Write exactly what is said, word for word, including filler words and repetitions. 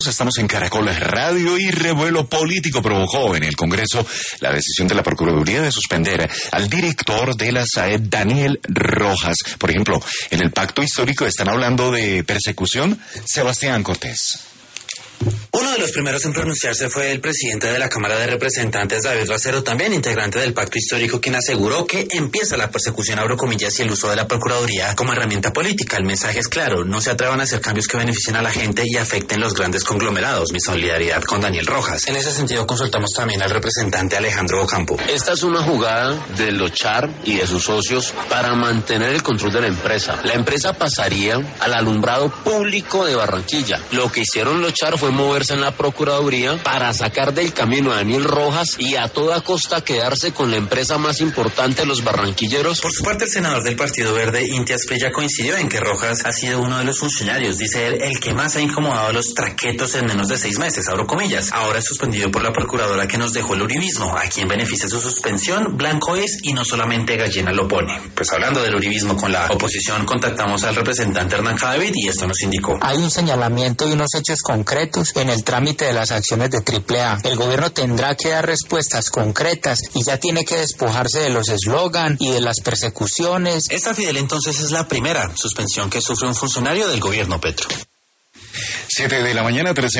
Estamos en Caracol Radio y revuelo político provocó en el Congreso la decisión de la Procuraduría de suspender al director de la S A E D, Daniel Rojas. Por ejemplo, en el pacto histórico están hablando de persecución. Sebastián Cortés. Uno de los primeros en pronunciarse fue el presidente de la Cámara de Representantes, David Racero, también integrante del Pacto Histórico, quien aseguró que empieza la persecución, abro comillas, y el uso de la Procuraduría como herramienta política. El mensaje es claro: no se atrevan a hacer cambios que beneficien a la gente y afecten los grandes conglomerados. Mi solidaridad con Daniel Rojas. En ese sentido, consultamos también al representante Alejandro Ocampo. Esta es una jugada de los Char y de sus socios para mantener el control de la empresa. La empresa pasaría al alumbrado público de Barranquilla. Lo que hicieron los Char fue moverse en la Procuraduría para sacar del camino a Daniel Rojas y a toda costa quedarse con la empresa más importante de los barranquilleros. Por su parte, el senador del Partido Verde, Inti Asprilla, coincidió en que Rojas ha sido uno de los funcionarios, dice él, el que más ha incomodado a los traquetos en menos de seis meses, abro comillas. Ahora es suspendido por la procuradora que nos dejó el uribismo. A quien beneficia su suspensión, blanco es, y no solamente gallina lo pone. Pues hablando del uribismo con la oposición, contactamos al representante Hernán Cadavid y esto nos indicó. Hay un señalamiento y unos hechos concretos en el trámite de las acciones de triple A. El gobierno tendrá que dar respuestas concretas y ya tiene que despojarse de los eslogan y de las persecuciones. Esta, Fidel, entonces es la primera suspensión que sufre un funcionario del gobierno Petro. Siete de la mañana, trece